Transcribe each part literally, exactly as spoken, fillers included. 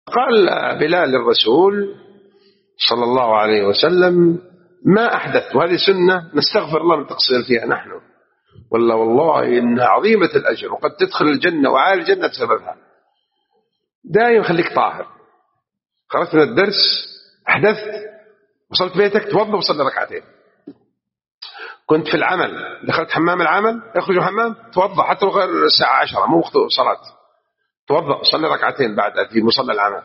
قال بلال للرسول صلى الله عليه وسلم: ما أحدثت، وهذه سنة نستغفر الله من تقصير فيها نحن، والله والله إنها عظيمة الأجر وقد تدخل الجنة وعالي الجنة بسببها. دائما خليك طاهر. خرجت من الدرس، أحدثت، وصلت بيتك، توضأ وصلي ركعتين. كنت في العمل، دخلت حمام العمل، اخرج من الحمام توضأ حتى لو غير الساعة عشرة مو وقت صلاة، توضأ صلي ركعتين بعد في مصلى العمل،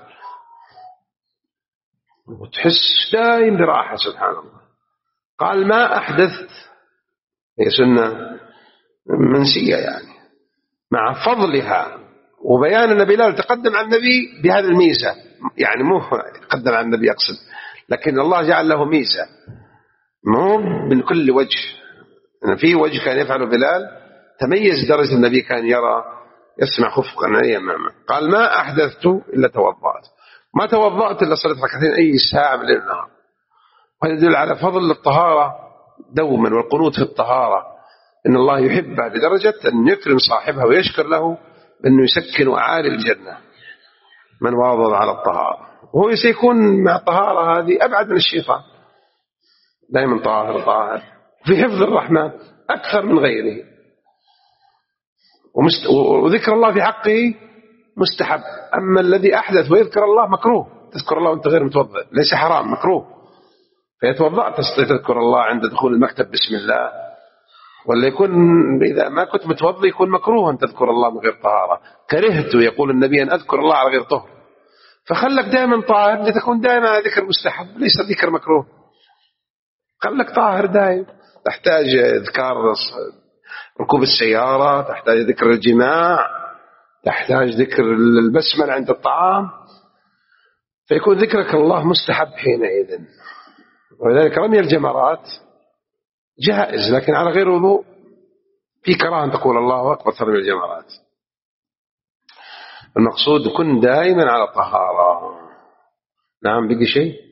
وتحس دائم براحة. سبحان الله. قال: ما أحدثت، هي سنة منسية يعني، مع فضلها وبيان أن بلال تقدم عن النبي بهذه الميزة، يعني مو قدم عن النبي أقصد، لكن الله جعل له ميزة مو من كل وجه. في وجه كان يفعل بلال تميز درجة النبي، كان يرى يسمع خفقا أي أمامه. قال: ما أحدثت إلا توضأت، ما توضأت إلا صليت ركعتين أي ساعة من الليل والنهار. وهذا يدل على فضل الطهارة دوما، والقنوت في الطهارة، إن الله يحبها لدرجة أن يكرم صاحبها ويشكر له بأنه يسكن أعالي الجنة من واظب على الطهارة، وهو سيكون مع الطهارة هذه أبعد من الشيطان، دائما طاهر طاهر في حفظ الرحمن أكثر من غيره. ومست... وذكر الله في حقه مستحب. أما الذي أحدث ويذكر الله مكروه، تذكر الله وأنت غير متوضئ ليس حرام، مكروه. فيتوضأ تذكر الله عند دخول المكتب بسم الله، ولا يكون إذا ما كنت متوضئ يكون مكروه أن تذكر الله من غير طهارة. كرهت يقول النبي أن أذكر الله على غير طهر، فخلك دائما طاهر لتكون دائما ذكر مستحب ليس ذكر مكروه. خلك طاهر دائم. تحتاج إذكار ركوب السيارة، تحتاج ذكر الجماع، تحتاج ذكر البسملة عند الطعام، فيكون ذكرك الله مستحب حينئذ. ولذلك رمي الجمرات جائز، لكن على غير وضوء في كراهة أن تقول الله أكبر ترمي الجمرات. المقصود كن دائما على طهارة. نعم، بقي شيء؟